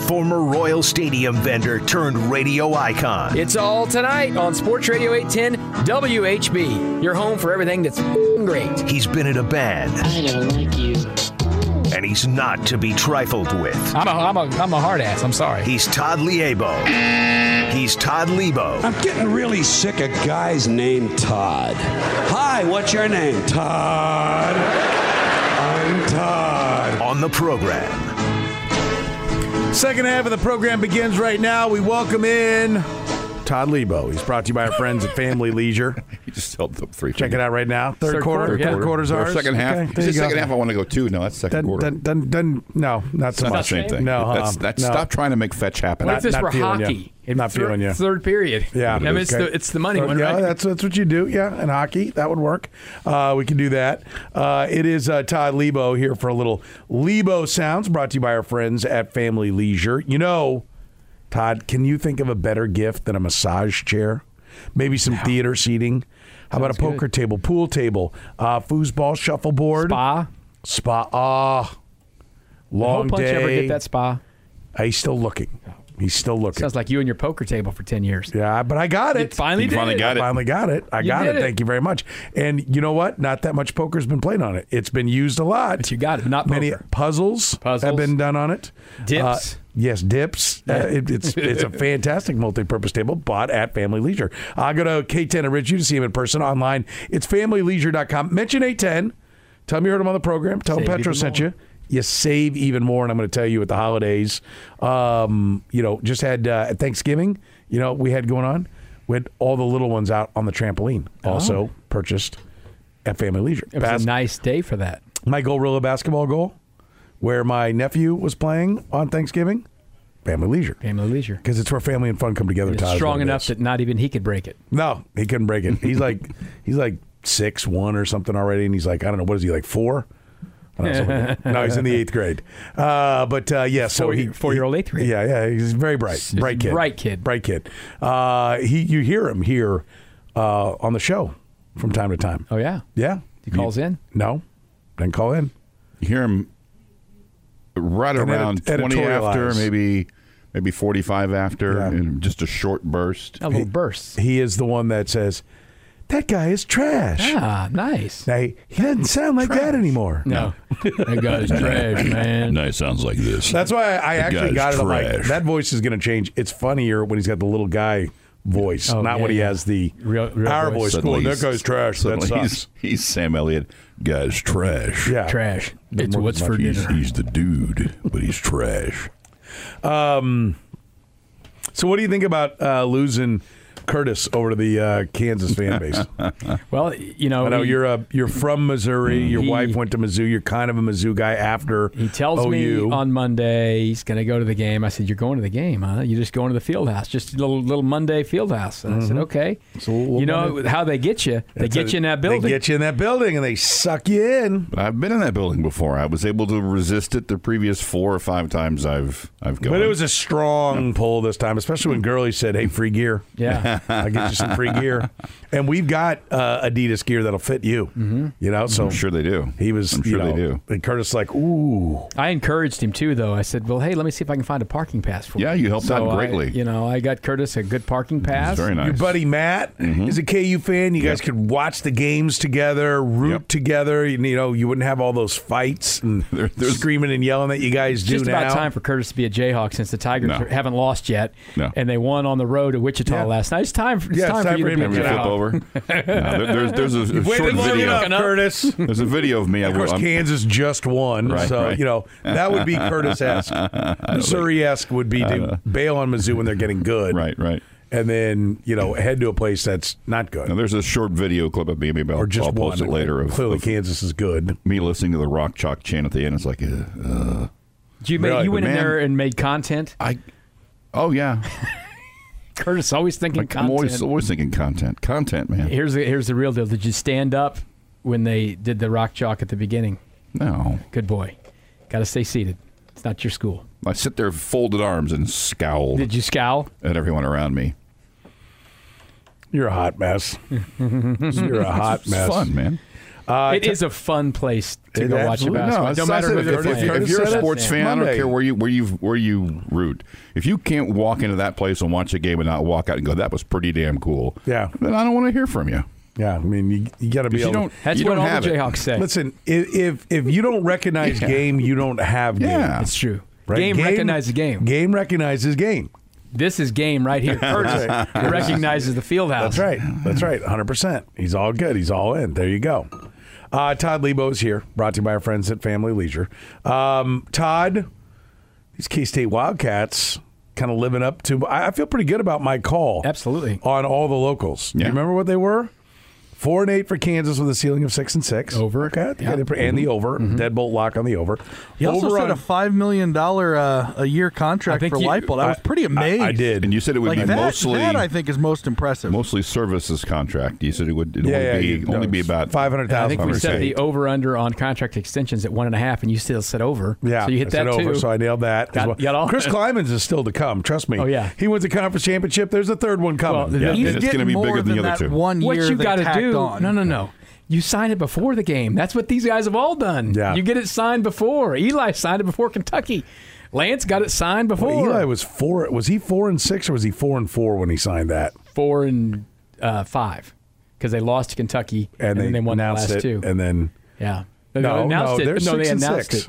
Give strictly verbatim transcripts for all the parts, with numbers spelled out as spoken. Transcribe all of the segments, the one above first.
former Royal Stadium vendor turned radio icon. It's all tonight on Sports Radio eight ten W H B. Your home for everything that's great. He's been in a band. I don't like you. And he's not to be trifled with. I'm a, I'm a, I'm a hard ass. I'm sorry. He's Todd Liebo. He's Todd Liebo. I'm getting really sick of guys named Todd. Hi, what's your name? Todd. I'm Todd. On the program. Second half of the program begins right now. We welcome in Todd Liebo. He's brought to you by our friends at Family Leisure. You just held up three. Check it out right now. Third, Third quarter. quarter, yeah. Third quarter's Or ours. second half. Okay, You there said you go. second half. I want to go two. No, that's second Dun, quarter. dun, dun, dun, no, not so It's not the much. same thing. No, that's, uh, that's no. Stop trying to make fetch happen. What if this not were feeling ya. hockey? Not third, feeling ya. Third period. Yeah. I mean, it's, Okay. the, it's the money So, one, yeah, right? that's that's what you do. Yeah, in hockey, that would work. Uh, we can do that. Uh, it is uh, Todd Liebo here for a little Liebo Sounds, brought to you by our friends at Family Leisure. You know, Todd, can you think of a better gift than a massage chair? Maybe some theater seating. How about a Sounds poker good. table, pool table, uh, foosball shuffleboard, Spa. spa. Ah, long Hole punch day. ever get that spa? Uh, He's still looking. He's still looking. Sounds like you and your poker table for ten years. Yeah, but I got You it. finally You did finally it. got it. Finally got it. I You got did it. it. Thank you very much. And you know what? Not that much poker's been played on it. It's been used a lot. But you got it. Not Many poker. puzzles, Puzzles. have been done on it. Dips. Uh, yes, dips. Uh, it, it's it's a fantastic multi-purpose table bought at Family Leisure. I go to K ten and Ridgeview to see him in person. Online, it's family leisure dot com. Mention eight ten. Tell them you heard him on the program. Tell them Save Petro even sent more. you. You save even more, and I'm going to tell you at the holidays. Um, you know, just had uh, at Thanksgiving. You know, we had going on. We had all the little ones out on the trampoline. Also purchased at Family Leisure. It was Bas- a nice day for that. my Gorilla basketball goal, where my nephew was playing on Thanksgiving, Family Leisure. Family Leisure. Because it's where family and fun come together. It's Todd, is strong what it enough is. that not even he could break it. No, he couldn't break it. He's like he's like six one or something already, and he's like, I don't know, what is he, like four? I don't know, something like that. No, he's in the eighth grade. Uh, but uh, yeah, so Four- he four-year-old eighth grade. Yeah, yeah, he's very bright, bright kid, bright kid. bright kid. Uh, he, you hear him here uh, on the show from time to time. Oh, yeah. Yeah, He calls in. No, doesn't call in. You hear him right And around edit- twenty after, editorialize. maybe maybe forty-five after, Yeah. in just a short burst. A little burst. He is the one that says, "That guy is trash." Ah, nice. Now, he, he doesn't sound like that anymore. No. That guy's trash, man. No, it sounds like this. That's why I, I actually guy's got it. I'm like, trash. that voice is going to change. It's funnier when he's got the little guy voice, Oh, not yeah, when he yeah. has the Real- real our voice. voice. Suddenly Cool, that he's- guy's trash. That suddenly sucks. he's, he's Sam Elliott. Guy's trash. Yeah, Trash. It's more what's than for much. He's, dinner. he's the dude, but he's trash. So, what do you think about uh, losing Curtis over to the uh, Kansas fan base? Well, you know, I know he, you're a you're from Missouri. Your He- wife went to Mizzou. You're kind of a Mizzou guy after he tells O U. me on Monday he's going to go to the game. I said, "You're going to the game, huh? You're just going to the field house, just a little little Monday field house." And I said, "Okay." So, little You know Monday- how they get you? They It's get a- you in that building. They get you in that building and they suck you in. But I've been in that building before. I was able to resist it the previous four or five times I've I've gone. But it was a strong pull this time, especially when Gurley said, "Hey, free gear." Yeah. I'll get you some free gear. And we've got uh, Adidas gear that'll fit you. Mm-hmm. You know, so I'm sure they do. he was, I'm you sure know, they do. And Curtis like, ooh. I encouraged him too, though. I said, "Well, hey, let me see if I can find a parking pass for you." Yeah, you helped So out greatly. I, you know, I got Curtis a good parking pass. It's very nice. Your buddy Matt is a K U fan. You guys Yep. could watch the games together, root Yep. together. You, you know, you wouldn't have all those fights and There- there's- screaming and yelling that you guys It's do just now. about time for Curtis to be a Jayhawk since the Tigers No. haven't lost yet, No. and they won on the road at Wichita Yeah. last night. It's time for, it's Yeah, it's time time for you for to him be to a get flip out. over. No, there- there's there's a, a Waited short long video. enough, Curtis. There's a video of me. I Of course, I'm- Kansas just won, Right, so right. you know that would be Curtis-esque. Missouri-esque would be to bail on Mizzou when they're getting good, Right, right. and then you know head to a place that's not good, Now there's a short video clip of me. Maybe I'll, or just I'll post one. it later. Of, Clearly, of Kansas is good. me listening to the Rock Chalk chant at the end. It's like, uh, uh, Did you, make, Really? you went in Man. there and made content. I. Oh yeah, Curtis always thinking like, I'm content. always always thinking content, content, man. Here's the, here's the real deal. Did you stand up when they did the rock chalk at the beginning? No, Good boy. Got to stay seated. It's not your school. I sit there, folded arms, and scowl Did you scowl? at everyone around me. You're a hot mess. You're a hot It's mess. fun, man. Uh, It t- is a fun place to It go watch a absolutely- basketball. No, No, it's- matter I who said, they're if, if, playing. if you're a Curtis sports said it. fan, I Monday. don't care where you where you where you root. If you can't walk into that place and watch a game and not walk out and go, "That was pretty damn cool," Yeah. then I don't want to hear from you. Yeah, I mean, you, you got to be Because able you to. don't. That's you what don't all have the it. Jayhawks say. Listen, if if, if you don't recognize Yeah. game, you don't have game. Yeah. It's true. Right? Game, recognizes game. Game recognizes game. This is game right here. Curtis recognizes the field house. That's right. That's right. one hundred percent. He's all good. He's all in. There you go. Uh, Todd Lebo's here, brought to you by our friends at Family Leisure. Um, Todd, these K-State Wildcats kind of living up to. I I feel pretty good about my call. Absolutely. On all the locals. Yeah. You remember what they were? Four and eight for Kansas with a ceiling of six and six. Over. Okay. Yeah. And the over. Deadbolt lock on the over. He also over said on- a five million dollar uh, a year I contract think for you- Leipold. I was pretty amazed. I, I did. And you said it would Like be that, mostly that I think is most impressive. mostly services contract. You said it would it Yeah, would yeah, be, you- only no, be about five hundred I thousand. think we Over set eight. the over-under on contract extensions at one and a half, and you still said over. Yeah, So you hit I said that over, too. so I nailed that. Got- as well. got all- Chris Kleiman's is still to come. Trust me. Oh, yeah. He wins the conference championship. There's a third one coming. Well, the- Yeah, He's and it's getting going to be more bigger than than the other that two. one What year you they got to tacked do? on. No, no, no. You sign it before the game. That's what these guys have all done. Yeah. You get it signed before. Eli signed it before Kentucky. Lance got it signed before. Well, Eli was four. Was he four and six, or was he four and four when he signed that? four and uh, five because they lost to Kentucky and, And, then they won the announced last it, two. and then yeah. no, they no, announced they're it. No, six they and announced six. it.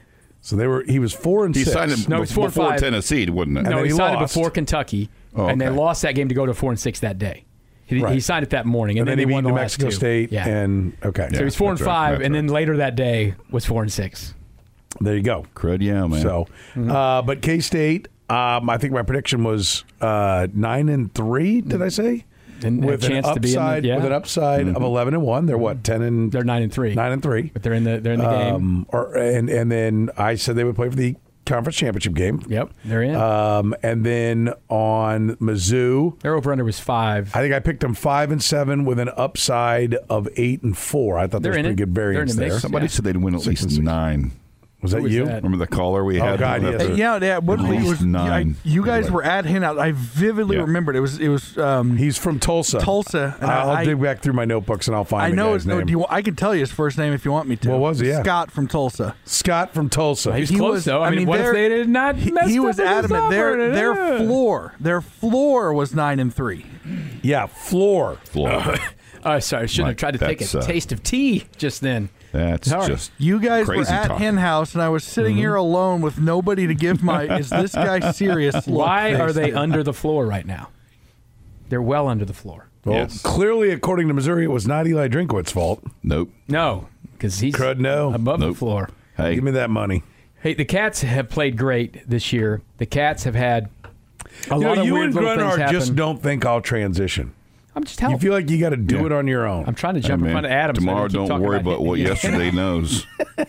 So they were. He was four and He six. signed it No, be- it's four before five. Tennessee, wouldn't it? And No, then he, he signed lost. it before Kentucky, Oh, and they okay. lost that game to go to four and six that day. He, Right. he signed it that morning, and, And then he they beat won New the Mexico last two. State. Yeah. And okay, so he was four and that's right, five, that's and right. then later that day was four and six. there you go. Crud, yeah, man. So, uh, but K State. Um, I think my prediction was uh, nine and three. Did I say? And with a chance an to be in the- upside, yeah. with an upside of eleven and one. They're what ten and They're nine and three, nine and three. but they're in the they're in the game. Um, or and and then I said they would play for the conference championship game. Yep, they're in. Um, and then on Mizzou, Their over under was five. I think I picked them five and seven with an upside of eight and four. I thought there They're was in pretty it. good They're in variance the mix. there. Somebody Yeah. said they'd win at Six and least six. nine. Was that Who was you? that? Remember the caller we Oh, had? God, After- yes. Yeah, yeah. What At it least was? nine. I, you guys were at Hen House. I vividly Yeah. remembered it was. It was. Um, He's from Tulsa. Tulsa, and I'll I- dig back through my notebooks and I'll find I the know guy's it's no. name. Do you, I can tell you his first name if you want me to. What was it? Yeah. Scott from Tulsa. Scott from Tulsa. He was He close was- though. I, I mean, mean, what if they're- they did not? He, mess he up was with his adamant. Their offer? their Yeah. floor, their floor was nine and three. Yeah, floor. Florida. Oh, sorry, I shouldn't Mike, have tried to take a that's, uh, taste of tea just then. That's Sorry. just You guys were crazy at talk. Hen House, and I was sitting here alone with nobody to give my. Is this guy serious? look Why are face they to. under the floor right now? They're well under the floor. Well, Yes. clearly, according to Missouri, it was not Eli Drinkwitz's fault. Nope. No, because he's Crud, no. above the Nope. floor. Hey, Give me that money. Hey, the Cats have played great this year. The Cats have had a You lot know, of you weird and little things Grunhard happen. just don't think I'll transition. I'm just You helping. feel like you got to do Yeah. it on your own. I'm trying to hey, jump in man, front of Adam. so I tomorrow, keep don't talking worry about about what yesterday knows.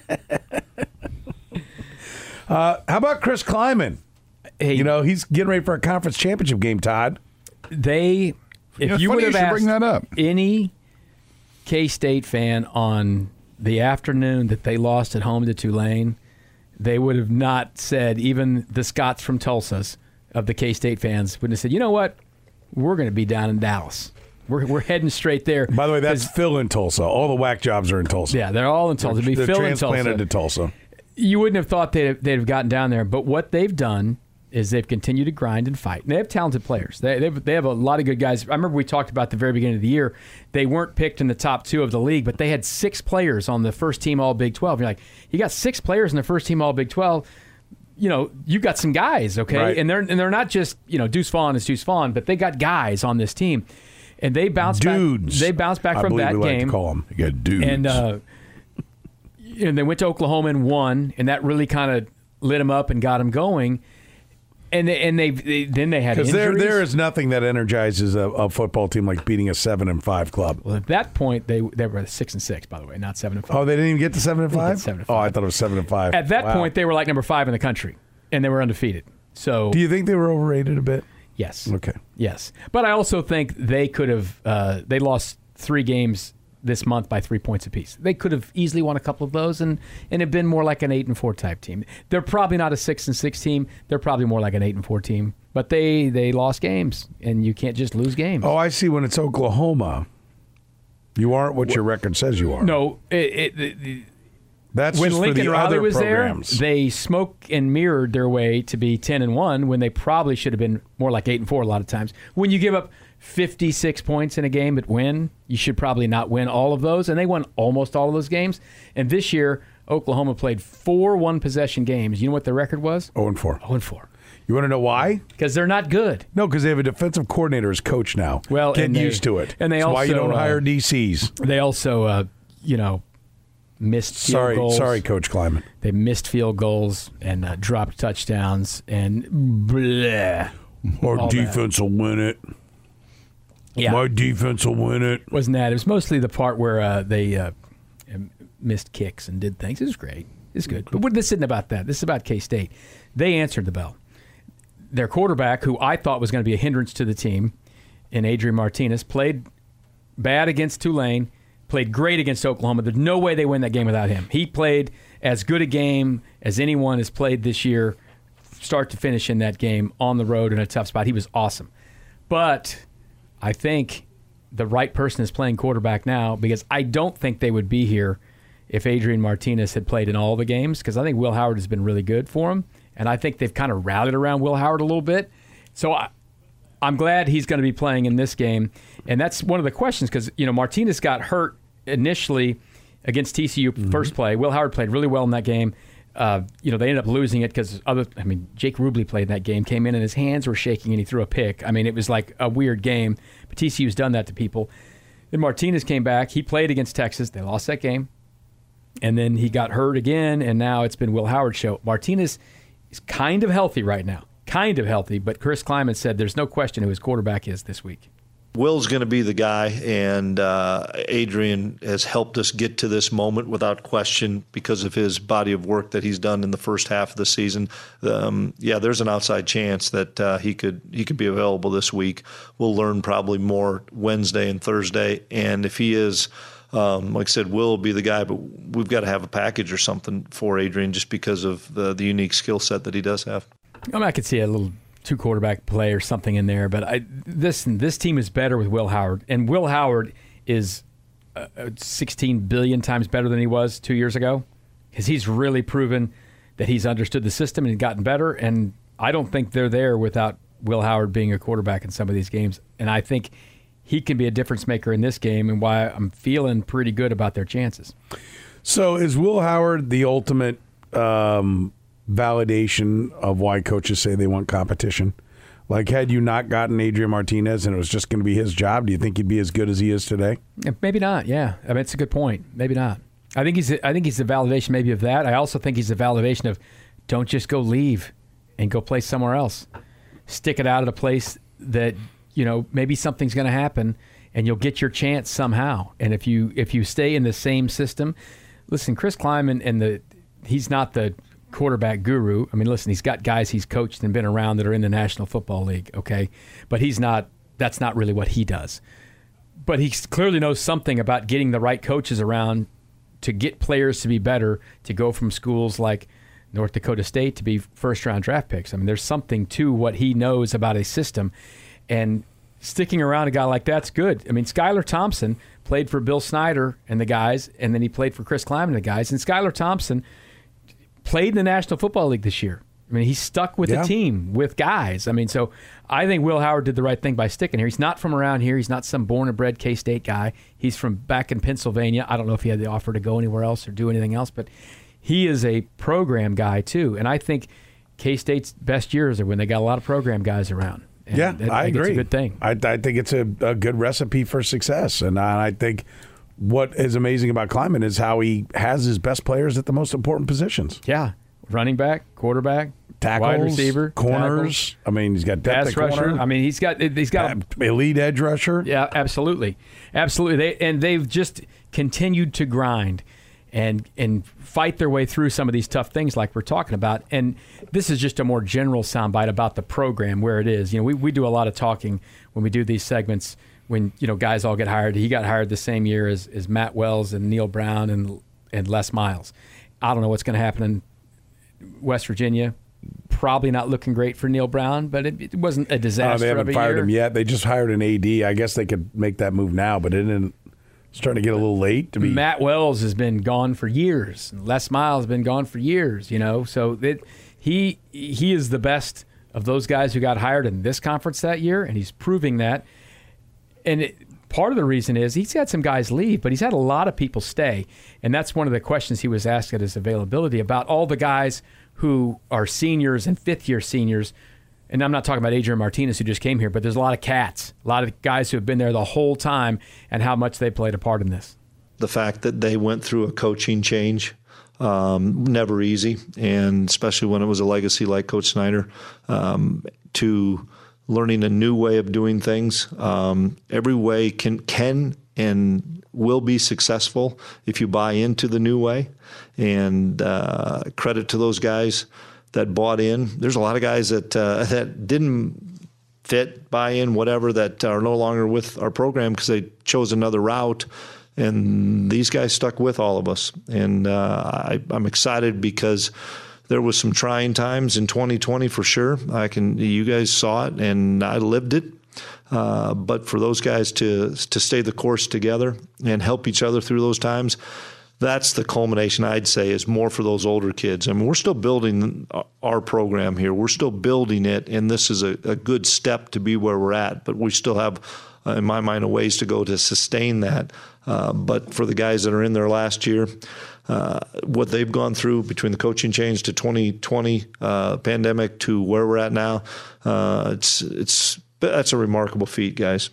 Uh, how about Chris Kleiman? Hey, You know, he's getting ready for a conference championship game, Todd. they. If know, you funny would you have should asked bring that up. any K-State fan on the afternoon that they lost at home to Tulane, they would have not said, even the Scots from Tulsa's of the K-State fans would have said, you know what, we're going to be down in Dallas. We're, we're heading straight there. By the way, that's 'Cause- Phil in Tulsa. All the whack jobs are in Tulsa. yeah, they're all in Tulsa. It'd be They're Phil in transplanted Tulsa. to Tulsa. You wouldn't have thought they'd, they'd have gotten down there, but what they've done is they've continued to grind and fight. And they have talented players. They they've, they have a lot of good guys. I remember we talked about at the very beginning of the year, they weren't picked in the top two of the league, but they had six players on the first team All Big twelve. You're like, you got six players in the first team All Big twelve. You know, you got some guys, okay, Right. and they're and they're not just you know Deuce Vaughn is Deuce Vaughn, but they got guys on this team, and they bounced Dudes. back. They bounced back I from believe that we like game. to call them. You got dudes. And uh, and they went to Oklahoma and won, and that really kind of lit them up and got them going. And they, and they, they then they had Because injuries. there, there is nothing that energizes a, a football team like beating a seven and five club. Well, at that point they they were six and six, by the way, not seven and five. Oh, they didn't even get to seven and They didn't five. get seven and Oh, I five. thought it was seven and five. At that Wow. point, they were like number five in the country, and they were undefeated. So do you think they were overrated a bit? yes, Okay. yes, but I also think they could have. Uh, they lost three games this month by three points apiece. They could have easily won a couple of those and and have been more like an eight and four type team. They're probably not a six and six team. They're probably more like an eight and four team. But they they lost games, and you can't just lose games. Oh, I see. When it's Oklahoma, You aren't what your record says you are. No, it, it, it, That's when just Lincoln for the Riley other was programs. there, they smoke and mirrored their way to be ten and one when they probably should have been more like eight and four a lot of times. When you give up fifty-six points in a game but win, you should probably not win all of those, and they won almost all of those games. And this year, Oklahoma played four one-possession games. You know what their record was? oh and four. oh and four. You want to know why? Because they're not good. No, because they have a defensive coordinator as coach now. Well, Get and they- used to it. and they That's why you also, don't uh, hire D Cs. They also, uh, you know, missed field Sorry, goals. sorry, Coach Kleiman. They missed field goals and uh, dropped touchdowns and bleh. Our All defense will win it. Yeah. My defense will win it. Wasn't that? It was mostly the part where uh, they uh, missed kicks and did things. It was great. It's good. But this isn't about that. This is about K-State. They answered the bell. Their quarterback, who I thought was going to be a hindrance to the team, in Adrian Martinez, played bad against Tulane, played great against Oklahoma. There's no way they win that game without him. He played as good a game as anyone has played this year, start to finish in that game, on the road in a tough spot. He was awesome. But I think the right person is playing quarterback now, because I don't think they would be here if Adrian Martinez had played in all the games, because I think Will Howard has been really good for him, and I think they've kind of rallied around Will Howard a little bit. So I, I'm glad he's going to be playing in this game, and that's one of the questions, because you know Martinez got hurt initially against T C U mm-hmm. first play. Will Howard played really well in that game. Uh, you know, they ended up losing it because other. I mean, Jake Rubley played in that game, came in and his hands were shaking and he threw a pick. I mean, it was like a weird game. But T C U's done that to people. Then Martinez came back. He played against Texas. They lost that game. And then he got hurt again, and now it's been Will Howard's show. Martinez is kind of healthy right now. Kind of healthy, but Chris Kleiman said there's no question who his quarterback is this week. Will's going to be the guy, and uh, Adrian has helped us get to this moment without question because of his body of work that he's done in the first half of the season. Um, yeah, there's an outside chance that uh, he could he could be available this week. We'll learn probably more Wednesday and Thursday, and if he is, um, like I said, Will will be the guy, but we've got to have a package or something for Adrian just because of the, the unique skill set that he does have. I mean, I could see a little two quarterback play or something in there, but I, this this team is better with Will Howard, and Will Howard is uh, sixteen billion times better than he was two years ago, because he's really proven that he's understood the system and gotten better. And I don't think they're there without Will Howard being a quarterback in some of these games, and I think he can be a difference maker in this game, and why I'm feeling pretty good about their chances. So is Will Howard the ultimate Um, validation of why coaches say they want competition? Like, had you not gotten Adrian Martinez and it was just going to be his job, do you think he'd be as good as he is today? Maybe not. Yeah, I mean, it's a good point. Maybe not. I think he's. A, I think he's the validation maybe of that. I also think he's the validation of don't just go leave and go play somewhere else. Stick it out at a place that you know maybe something's going to happen and you'll get your chance somehow. And if you if you stay in the same system, listen, Chris Kleiman and the he's not the quarterback guru. I mean, listen, he's got guys he's coached and been around that are in the National Football League, okay? But he's not, that's not really what he does. But he clearly knows something about getting the right coaches around to get players to be better, to go from schools like North Dakota State to be first-round draft picks. I mean, there's something to what he knows about a system. And sticking around a guy like that's good. I mean, Skylar Thompson played for Bill Snyder and the guys, and then he played for Chris Kleiman and the guys. And Skylar Thompson played in the National Football League this year. I mean, he's stuck with yeah. the team, with guys. I mean, so I think Will Howard did the right thing by sticking here. He's not from around here. He's not some born and bred K-State guy. He's from back in Pennsylvania. I don't know if he had the offer to go anywhere else or do anything else, but he is a program guy too. And I think K-State's best years are when they got a lot of program guys around. And yeah, that, I, I think agree. It's a good thing. I, I think it's a, a good recipe for success. And I, I think what is amazing about Kleiman is how he has his best players at the most important positions. Yeah. Running back, quarterback, tackles, wide receiver, corners. tackles, I mean, he's got depth pass at rusher. corner. I mean, he's got he's got a, elite edge rusher. Yeah, absolutely, absolutely. They and they've just continued to grind and and fight their way through some of these tough things like we're talking about. And this is just a more general soundbite about the program where it is. You know, we we do a lot of talking when we do these segments. When you know guys all get hired, he got hired the same year as as Matt Wells and Neil Brown and and Les Miles. I don't know what's going to happen in West Virginia. Probably not looking great for Neil Brown, but it, it wasn't a disaster. Uh, they haven't of a fired year. him yet. They just hired an A D. I guess they could make that move now, but it didn't starting to get a little late to be. Matt Wells has been gone for years. Les Miles has been gone for years. You know, so it, he he is the best of those guys who got hired in this conference that year, and he's proving that. And it, part of the reason is he's had some guys leave, but he's had a lot of people stay. And that's one of the questions he was asked at his availability about all the guys who are seniors and fifth-year seniors. And I'm not talking about Adrian Martinez, who just came here, but there's a lot of cats, a lot of guys who have been there the whole time and how much they played a part in this. The fact that they went through a coaching change, um, never easy, and especially when it was a legacy like Coach Snyder, um, to learning a new way of doing things. Um, every way can can and will be successful if you buy into the new way. And uh, credit to those guys that bought in. There's a lot of guys that uh, that didn't fit, buy in, whatever, that are no longer with our program because they chose another route. And these guys stuck with all of us. And uh, I, I'm excited because there was some trying times in twenty twenty for sure. I can, you guys saw it, and I lived it. Uh, but for those guys to to stay the course together and help each other through those times, that's the culmination, I'd say, is more for those older kids. I mean, we're still building our program here. We're still building it, and this is a, a good step to be where we're at. But we still have, uh, in my mind, a ways to go to sustain that. Uh, but for the guys that are in there last year, uh, what they've gone through between the coaching change to twenty twenty uh, pandemic to where we're at now, uh, it's it's that's a remarkable feat, guys.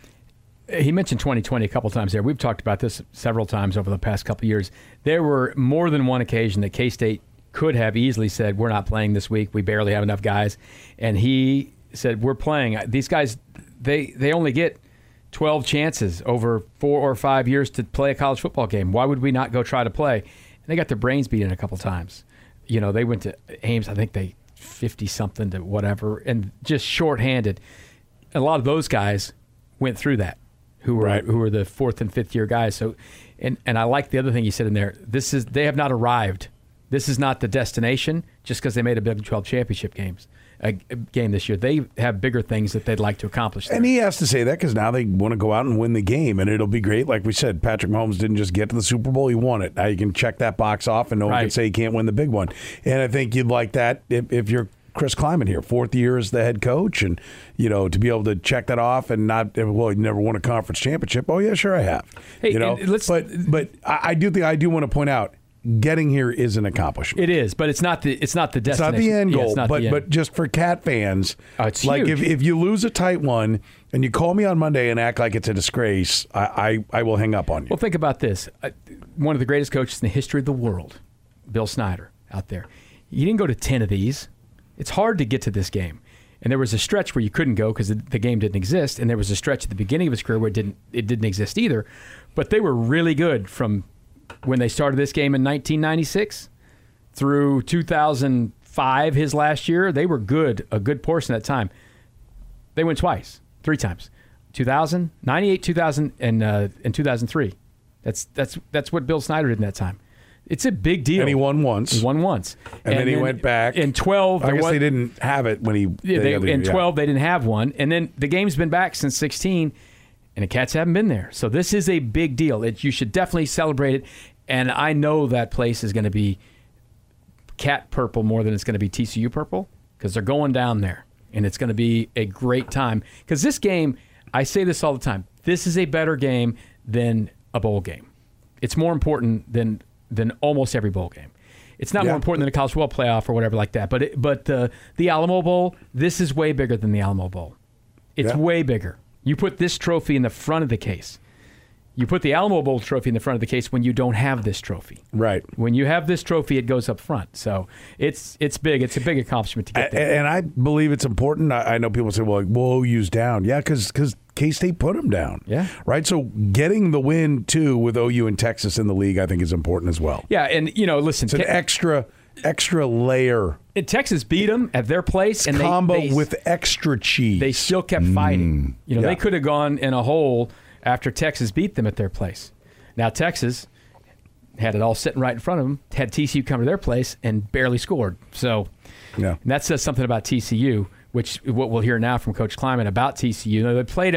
He mentioned twenty twenty a couple times there. We've talked about this several times over the past couple of years. There were more than one occasion that K-State could have easily said, we're not playing this week. We barely have enough guys. And he said, we're playing. These guys, they they only get twelve chances over four or five years to play a college football game. Why would we not go try to play? And they got their brains beat in a couple times. You know, they went to Ames, I think they fifty-something to whatever, and just shorthanded. A lot of those guys went through that. Who were right. who were the fourth and fifth year guys. So, and and I like the other thing you said in there. This is they have not arrived. This is not the destination just because they made a Big twelve championship games a, a game this year. They have bigger things that they'd like to accomplish there. And he has to say that because now they want to go out and win the game, and it'll be great. Like we said, Patrick Mahomes didn't just get to the Super Bowl; he won it. Now you can check that box off, and no one right. can say he can't win the big one. And I think you'd like that if, if you're Chris Kleiman here, fourth year as the head coach, and you know to be able to check that off and not well, you never won a conference championship. Oh yeah, sure I have. Hey, you know, let's, but but I, I do think I do want to point out getting here is an accomplishment. It is, but it's not the it's not the destination. It's not the end goal, yeah, but end. but just for Cat fans, oh, it's like huge. if if you lose a tight one and you call me on Monday and act like it's a disgrace, I I, I will hang up on you. Well, think about this: uh, one of the greatest coaches in the history of the world, Bill Snyder, out there. You didn't go to ten of these. It's hard to get to this game. And there was a stretch where you couldn't go because the, the game didn't exist, and there was a stretch at the beginning of his career where it didn't it didn't exist either. But they were really good from when they started this game in nineteen ninety-six through two thousand five, his last year. They were good a good portion of that time. They went twice, three times. two thousand, ninety-eight, two thousand, and uh, and two thousand three. That's that's that's what Bill Snyder did in that time. It's a big deal. And he won once. He won once. And, and then he then went back. In twelve. I guess was, they didn't have it when he... Yeah, they, they, in yeah. twelve, they didn't have one. And then the game's been back since sixteen, and the Cats haven't been there. So this is a big deal. It, you should definitely celebrate it. And I know that place is going to be Cat purple more than it's going to be T C U purple because they're going down there. And it's going to be a great time. Because this game, I say this all the time, this is a better game than a bowl game. It's more important than... than almost every bowl game. It's not yeah. more important than a college football playoff or whatever like that. But it, but uh, the Alamo Bowl, this is way bigger than the Alamo Bowl. It's yeah. way bigger. You put this trophy in the front of the case. You put the Alamo Bowl trophy in the front of the case when you don't have this trophy. Right. When you have this trophy, it goes up front. So it's it's big. It's a big accomplishment to get there. And I believe it's important. I know people say, well, well O U's down. Yeah, because K-State put them down. Yeah. Right? So getting the win, too, with O U and Texas in the league, I think is important as well. Yeah, and, you know, listen. It's an Te- extra extra layer. And Texas beat them at their place. It's and combo they, they, with extra cheese. They still kept fighting. Mm, you know, yeah. they could have gone in a hole after Texas beat them at their place. Now, Texas had it all sitting right in front of them, had T C U come to their place, and barely scored. So yeah. that says something about T C U, which what we'll hear now from Coach Kleiman about T C U. Now, they played them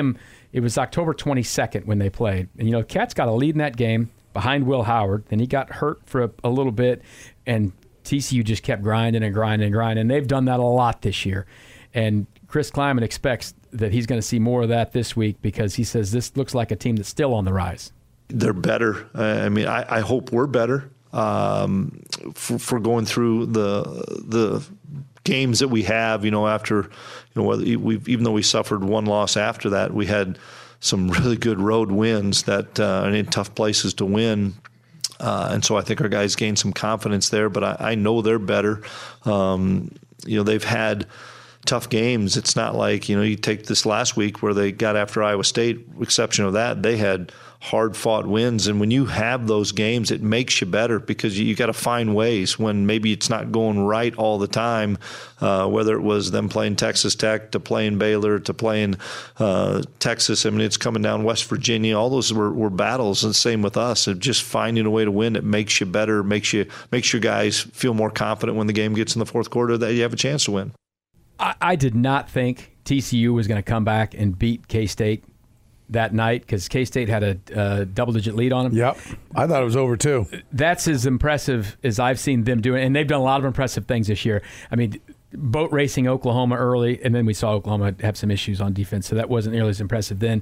It was October twenty-second when they played. And, you know, Cats got a lead in that game behind Will Howard. Then he got hurt for a, a little bit, and T C U just kept grinding and grinding and grinding. And they've done that a lot this year. And Chris Kleiman expects that he's going to see more of that this week because he says this looks like a team that's still on the rise. They're better. I mean, I, I hope we're better um, for, for going through the the games that we have. You know, after you know, whether we even though we suffered one loss after that, we had some really good road wins that uh, and in tough places to win. Uh, and so I think our guys gained some confidence there. But I, I know they're better. Um, you know, they've had tough games. It's not like, you know, you take this last week where they got after Iowa State, exception of that, they had hard-fought wins. And when you have those games, it makes you better because you, you got to find ways when maybe it's not going right all the time, uh, whether it was them playing Texas Tech to playing Baylor to playing uh, Texas. I mean, it's coming down West Virginia. All those were, were battles, and same with us. Of just finding a way to win, it makes you better, makes you makes your guys feel more confident when the game gets in the fourth quarter that you have a chance to win. I, I did not think T C U was going to come back and beat K-State that night because K-State had a uh, double-digit lead on them. Yep. I thought it was over, too. That's as impressive as I've seen them do it, and they've done a lot of impressive things this year. I mean, boat racing Oklahoma early, and then we saw Oklahoma have some issues on defense, so that wasn't nearly as impressive then.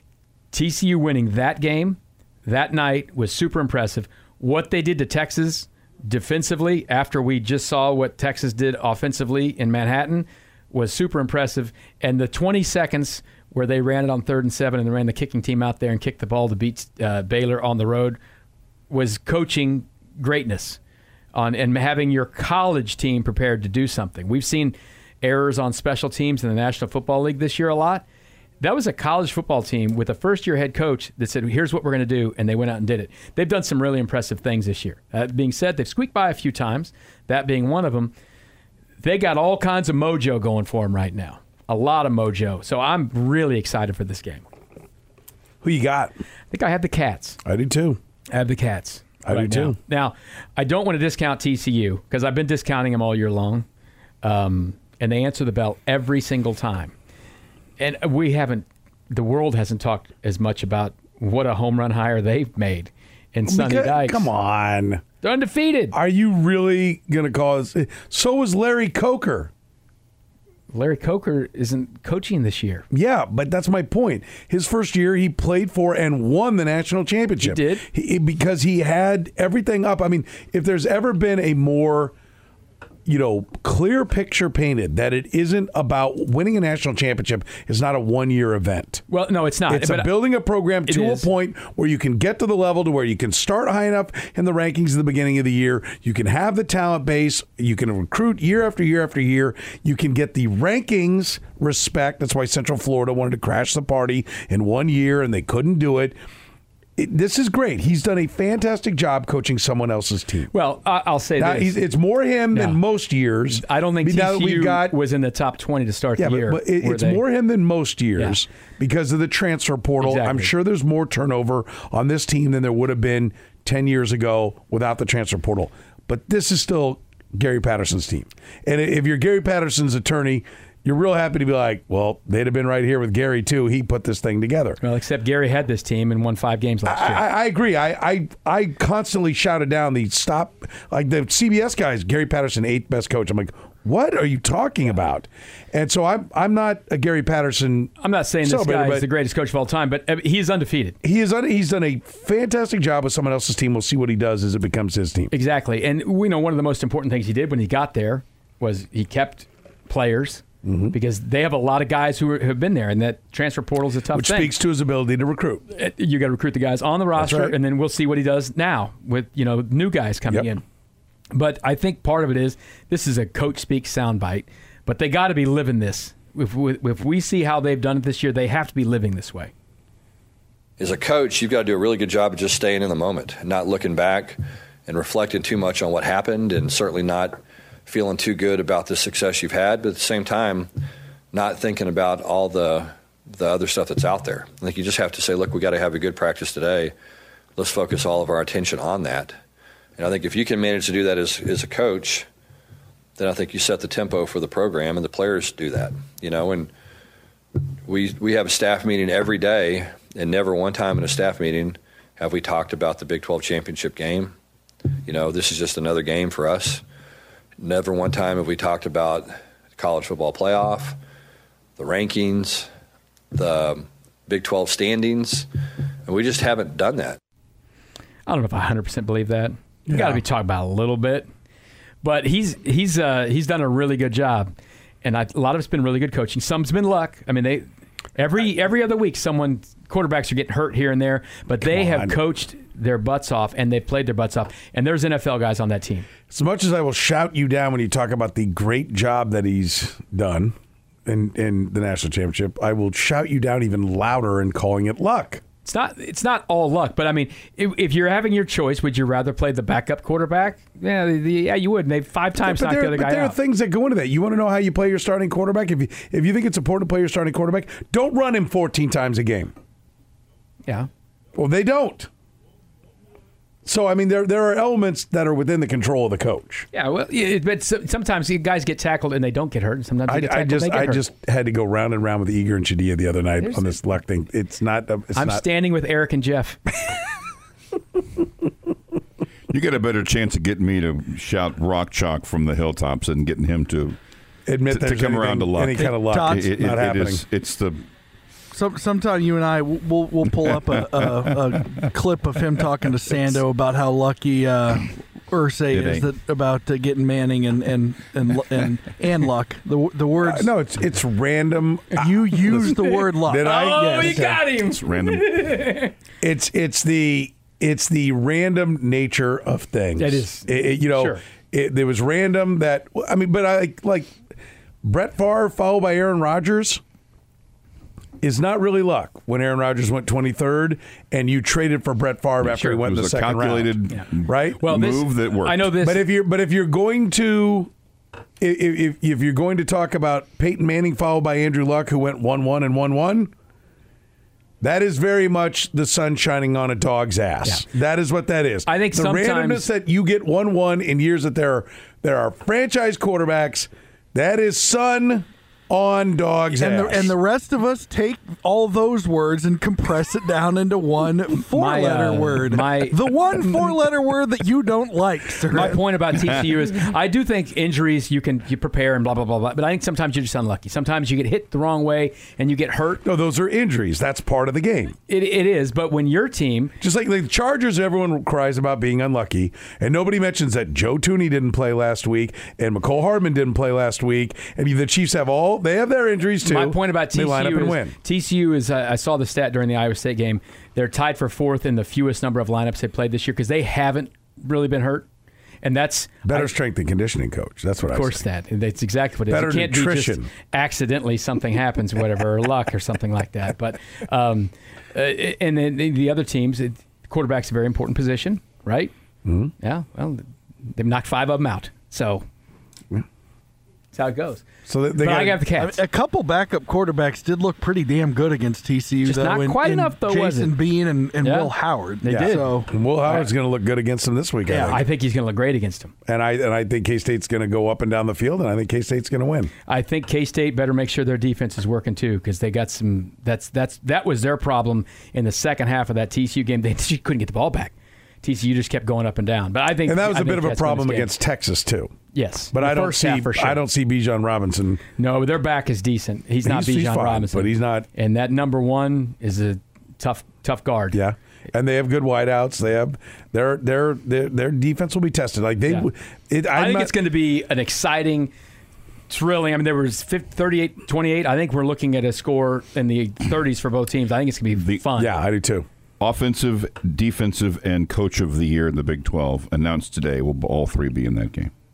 T C U winning that game that night was super impressive. What they did to Texas defensively after we just saw what Texas did offensively in Manhattan was super impressive, and the twenty seconds where they ran it on third and seven and they ran the kicking team out there and kicked the ball to beat uh, Baylor on the road was coaching greatness on and having your college team prepared to do something. We've seen errors on special teams in the National Football League this year a lot. That was a college football team with a first-year head coach that said, here's what we're going to do, and they went out and did it. They've done some really impressive things this year. That being said, they've squeaked by a few times, that being one of them. They got all kinds of mojo going for them right now. A lot of mojo. So I'm really excited for this game. Who you got? I think I have the Cats. I do too. I have the Cats. I right do now. too. Now, I don't want to discount T C U because I've been discounting them all year long. Um, and they answer the bell every single time. And we haven't, the world hasn't talked as much about what a home run hire they've made in Sonny Because- Dykes. Come on. They're undefeated. Are you really going to cause... So was Larry Coker. Larry Coker isn't coaching this year. Yeah, but that's my point. His first year, he played for and won the national championship. He did. He, because he had everything up. I mean, if there's ever been a more, you know, clear picture painted that it isn't about winning a national championship, it's not a one-year event. Well, no, it's not. It's a But building a program It to a is. point where you can get to the level to where you can start high enough in the rankings at the beginning of the year. You can have the talent base. You can recruit year after year after year. You can get the rankings respect. That's why Central Florida wanted to crash the party in one year, and they couldn't do it. It, this is great. He's done a fantastic job coaching someone else's team. Well, I- I'll say Now, this. he's, it's more him No. than most years. I don't think I mean, now that T C U we've got, was in the top twenty to start yeah, the but, year. but it, were it's they? more him than most years Yeah. because of the transfer portal. I'm Exactly. sure there's more turnover on this team than there would have been ten years ago without the transfer portal. But this is still Gary Patterson's team. And if you're Gary Patterson's attorney, you're real happy to be like, well, they'd have been right here with Gary, too. He put this thing together. Well, except Gary had this team and won five games last year. I, I agree. I, I I constantly shouted down the stop, like the C B S guys, Gary Patterson, eighth best coach. I'm like, what are you talking about? And so I'm I'm not a Gary Patterson. I'm not saying this celebrator, guy but is the greatest coach of all time, but uh, he is undefeated. He is un- he's done a fantastic job with someone else's team. We'll see what he does as it becomes his team. Exactly. And we know one of the most important things he did when he got there was he kept players mm-hmm. because they have a lot of guys who are, have been there, and that transfer portal is a tough Which thing. speaks to his ability to recruit. It- You got to recruit the guys on the roster, right. and then we'll see what he does now with you know new guys coming Yep. in. But I think part of it is this is a coach speak soundbite, but they got to be living this. If we, if we see how they've done it this year, they have to be living this way. As a coach, you've got to do a really good job of just staying in the moment, not looking back and reflecting too much on what happened, and certainly not feeling too good about the success you've had, but at the same time, not thinking about all the the other stuff that's out there. I think you just have to say, look, we got to have a good practice today. Let's focus all of our attention on that. And I think if you can manage to do that as, as a coach, then I think you set the tempo for the program, and the players do that. You know, and we we have a staff meeting every day, and never one time in a staff meeting have we talked about the Big twelve championship game. You know, this is just another game for us. Never one time have we talked about the college football playoff, the rankings, the Big twelve standings, and we just haven't done that. I don't know if I one hundred percent believe that. You Yeah. got to be talking about it a little bit. But he's he's uh, he's done a really good job. And I, a lot of it's been really good coaching. Some's been luck. I mean, they every every other week, someone quarterbacks are getting hurt here and there, but they have coached their butts off and they've played their butts off. And there's N F L guys on that team. As much as I will shout you down when you talk about the great job that he's done in in the national championship, I will shout you down even louder in calling it luck. It's not it's not all luck, but I mean, if, if you're having your choice, would you rather play the backup quarterback? Yeah, the, the, yeah, you would. And they five times but knocked there, the other but guy there out. are things that go into that. You want to know how you play your starting quarterback? If you if you think it's important to play your starting quarterback, don't run him fourteen times a game. Yeah. Well, they don't. So, I mean, there there are elements that are within the control of the coach. Yeah, well, yeah, but so, sometimes the guys get tackled and they don't get hurt, and sometimes they I, get I tackled just and they get I hurt. just had to go round and round with Eager and Shadia the other night There's on this luck thing. It's not. It's I'm not, standing with Eric and Jeff. You get a better chance of getting me to shout rock chalk from the hilltops and getting him to admit to, to there's come anything- around to luck. any kind of luck. Todd's It- it- not it happening. is- it's the Some, sometime you and I we'll we'll pull up a, a, a clip of him talking to Sando about how lucky uh, Irsay It is ain't. that about uh, getting Manning and and and and, and luck. The the Uh, words no, it's it's random. you use the word luck. Did I? Oh, Yes. you got him. it's random. It's it's the it's the random nature of things. It is. It- it- you know, Sure. it, there was random that I mean, but I like Brett Favre followed by Aaron Rodgers is not really luck. When Aaron Rodgers went twenty-third and you traded for Brett Favre after Sure. he went It in the was a second calculated round, right? Well, this, move that worked. I know this. But if you're but if you're going to if, if if you're going to talk about Peyton Manning followed by Andrew Luck, who went one one and one one, that is very much the sun shining on a dog's ass. Yeah. That is what that is. I think the sometimes- randomness that you get one one in years that there are, there are franchise quarterbacks. That is sun on dog's And the, ass. and the rest of us take all those words and compress it down into one four-letter uh, word. my- the one four-letter word that you don't like, sir. My point about T C U is I do think injuries you can you prepare and blah blah blah blah, but I think sometimes you're just unlucky. Sometimes you get hit the wrong way and you get hurt. no, those are injuries. That's part of the game. It, it is, but when your team, Just like the Chargers, everyone cries about being unlucky, and nobody mentions that Joe Tooney didn't play last week, and McCole Hardman didn't play last week, and the Chiefs have all they have their injuries too. my point about T C U they line up is and win. T C U is uh, I saw the stat during the Iowa State game. They're tied for fourth in the fewest number of lineups they played this year because they haven't really been hurt, and that's Better I, strength and conditioning coach. That's what Of I course, say. that that's exactly what it is. Better It can't be nutrition. just accidentally something happens, or whatever, or luck or something like that. But um, uh, and then the other teams, it, quarterback's a very important position, right? Mm-hmm. Yeah. Well, they've knocked five of them out, so that's how it goes. So they, they but got, I got the I mean, Cats. a couple backup quarterbacks did look pretty damn good against T C U. Just though, not in- quite in enough, though, was Jason it? Bean and, and Yeah. Will Howard. They did. So and Will Howard's going to look good against them this week. I Yeah, think. I think he's going to look great against them. and I and I think K State's going to go up and down the field, and I think K State's going to win. I think K-State better make sure their defense is working too, because they got some. That's that's that was their problem in the second half of that T C U game. They just couldn't get the ball back. T C U just kept going up and down. But I think And that was I a think bit of a Cats win problem this game. against Texas too. Yes, But the I don't first see half for sure. I don't see Bijan Robinson. No, their back is decent. He's not He's- he's Bijan fine, Robinson, but he's not- And that number one is a tough, tough guard. Yeah, and they have good wideouts. They have their their their, their defense will be tested. Like they, Yeah. it, I I'm think not- it's going to be an exciting, thrilling. I mean, there was thirty-eight twenty-eight. I think we're looking at a score in the thirties for both teams. I think it's going to be fun. Yeah, I do too. Offensive, defensive, and coach of the year in the Big twelve announced today. Will all three be in that game?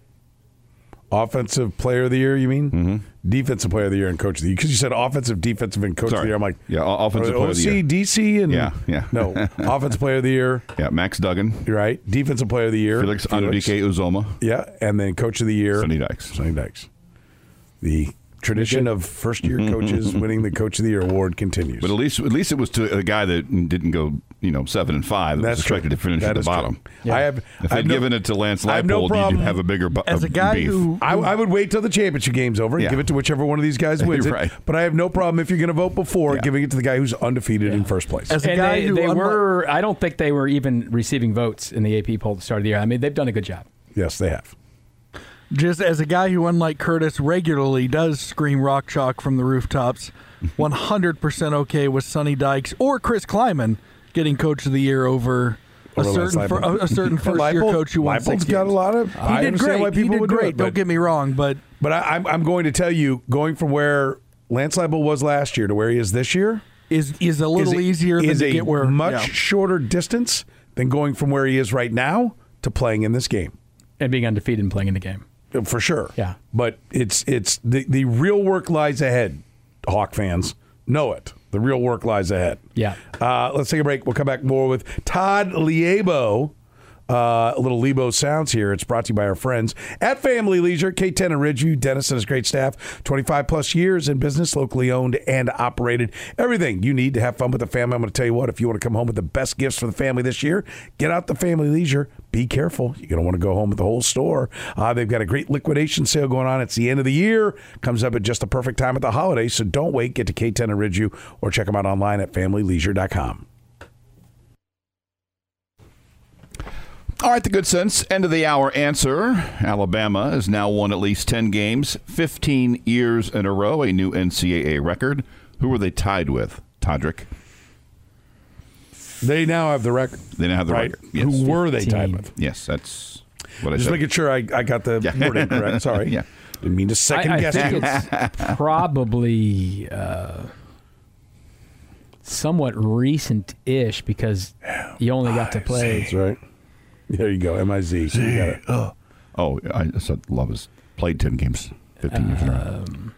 Offensive player of the year, you mean? Mm-hmm. Defensive player of the year and coach of the year. Because you said offensive, defensive, and coach of Sorry. the year. I'm like, Yeah, o- offensive player of the O C, year. D C, and Yeah, yeah. No, offensive player of the year. Yeah, Max Duggan, You're right. Defensive player of the year. Felix Anudike Uzoma, Yeah, and then coach of the year. Sonny Dykes. Sonny Dykes. The tradition of first-year coaches winning the Coach of the Year award continues. But at least, at least it was to a guy that didn't go, you know, seven and five. That That's was expected true. to finish That at the is bottom. true. I have. If I they'd have no- given it to Lance I have no Leipold, problem- you'd have a bigger bu- As a guy beef. who, I, I would wait till the championship game's over and Yeah. give it to whichever one of these guys wins Right. it. But I have no problem if you're going to vote before Yeah. giving it to the guy who's undefeated in first place. as a And guy they, who they unlike- were, I don't think they were even receiving votes in the A P poll at the start of the year. I mean, they've done a good job. Yes, they have. just as a guy who, unlike Curtis, regularly does scream rock chalk from the rooftops, one hundred percent okay with Sonny Dykes or Chris Kleiman getting Coach of the Year over a Over Lance certain fir- Leipold. a, a certain first year Leipold- coach who won Leipold's six got games. a lot of. He I did understand great. why people he did would do great. it, Don't but- get me wrong, but But I, I'm, I'm going to tell you, going from where Lance Leipold was last year to where he is this year is is a little is a, easier than is to a get where much yeah. shorter distance than going from where he is right now to playing in this game. And being undefeated and playing in the game. For sure. Yeah. But it's it's the, the real work lies ahead, Hawk fans. Know it. The real work lies ahead. Yeah. Uh, let's take a break. We'll come back more with Todd Liebo. Uh, a little Lebo Sounds here. It's brought to you by our friends at Family Leisure, K ten and Ridgeview. Dennis and his great staff, twenty-five plus years in business, locally owned and operated. Everything you need to have fun with the family. I'm going to tell you what, if you want to come home with the best gifts for the family this year, get out to Family Leisure. Be careful. You're going to want to go home with the whole store. Uh, they've got a great liquidation sale going on. It's the end of the year. Comes up at just the perfect time at the holidays, so don't wait. Get to K ten and Ridgeview or check them out online at family leisure dot com. All right, the good sense. End of the hour answer. Alabama has now won at least ten games, fifteen years in a row, a new N C double A record. Who were they tied with, Todrick? They now have the record. They now have the right? record. Yes. Who were they tied fifteen. with? Yes, that's what I Just said. making sure I, I got the Yeah. wording correct. Sorry. Yeah. Didn't mean to second I, I guess think you. it's probably uh, somewhat recent-ish because you only got to play. That's right. There you go. M I Z. So you got it. Oh, oh I said Love has played ten games, fifteen years in a row. Um,